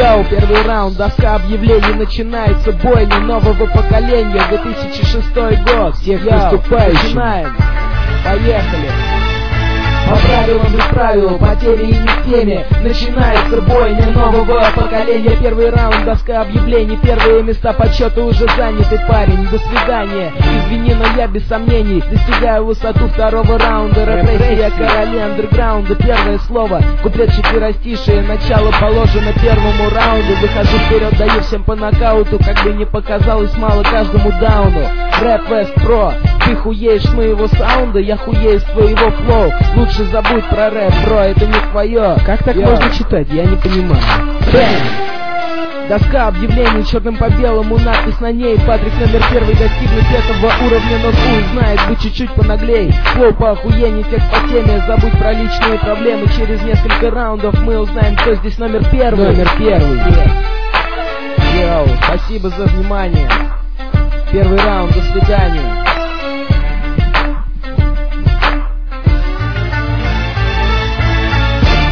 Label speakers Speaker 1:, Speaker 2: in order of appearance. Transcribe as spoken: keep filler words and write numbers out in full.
Speaker 1: Йоу, первый раунд, доска объявлений, начинается бойня нового поколения, две тысячи шестой год. Всех наступающих. Начинаем. Поехали. По правилам без правил, потери и не в теме. Начинается бойня нового поколения. Первый раунд, доска объявлений. Первые места почета уже заняты, парень. До свидания, извини, но я без сомнений достигаю высоту второго раунда. Репрессия короли андерграунда. Первое слово, куплет четверостишие. Начало положено первому раунду. Выхожу вперед, даю всем по нокауту. Как бы не показалось мало каждому дауну. Рэп Вест Про, ты хуеешь с моего саунда, я хуею с твоего флоу. Лучше забудь про рэп, бро, это не твое. Как так Йо. Можно читать? Я не понимаю. Бэм! Доска объявлений черным по белому, надпись на ней. Патрик номер первый достигнуть этого уровня, но хуй знает, будь чуть-чуть понаглей. Флоу по охуению, текст по теме, забудь про личные проблемы. Через несколько раундов мы узнаем, кто здесь номер первый. Номер первый. Йоу, спасибо за внимание. Первый раунд, до свидания.